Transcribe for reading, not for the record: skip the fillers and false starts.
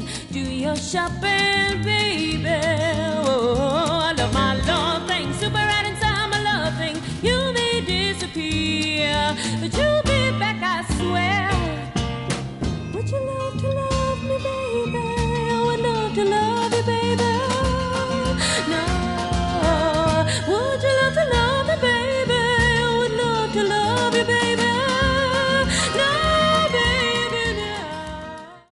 Do your shopping, baby. Oh, I love my love thing, super right inside my love thing. You may disappear, but you'll be back, I swear. Would you love to love me, baby?